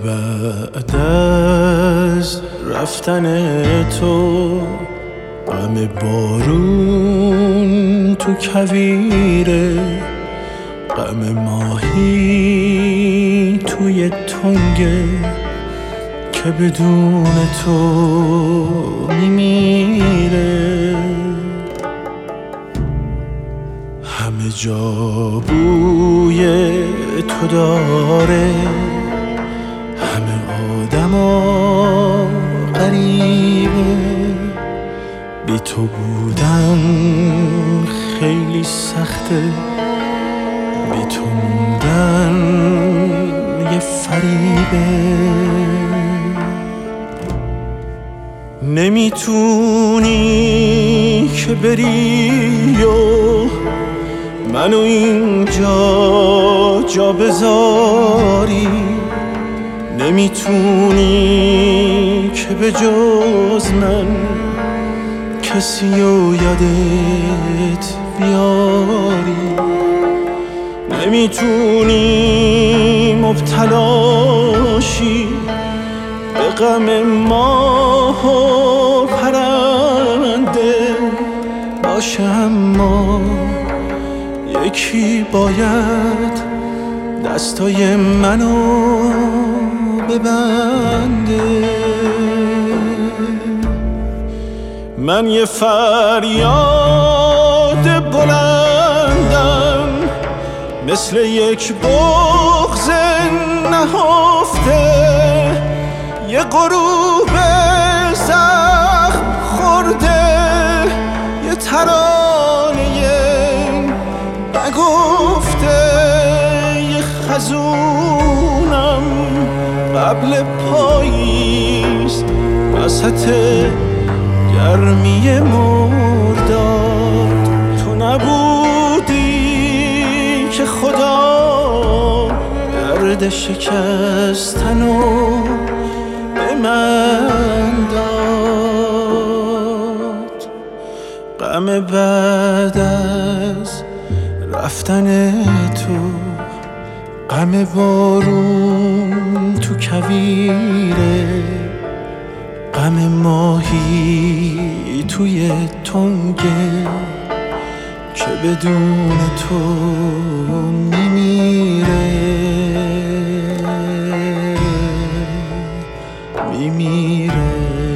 بعد از رفتن تو، غم بارون تو کویره، غم ماهی توی تنگه که بدون تو میمیره. همه جا بوی تو داره، همه آدما غریبه، بی تو بودن خیلی سخته، بی تو موندن یه فریبه. نمیتونی که بری و منو اینجا جا بذاری، نمیتونی که به جز من کسی رو یادت بیاری، نمیتونی مبتلاشی به غم ماه و پرنده باشه، اما یکی باید دستای منو ببنده. من یه فریاد بلندم، مثل یک بغض نهفته، یه غروب زخم خورده، یه ترانه نگفته، یه خزونم قبل پاییز وسط گرمی مرداد. تو نبودی که خدا درد شکستنو به من داد. غم بعد از رفتن تو، غم بارون تو کویره، غم ماهی توی تنگه که بدون تو میمیره، میمیره.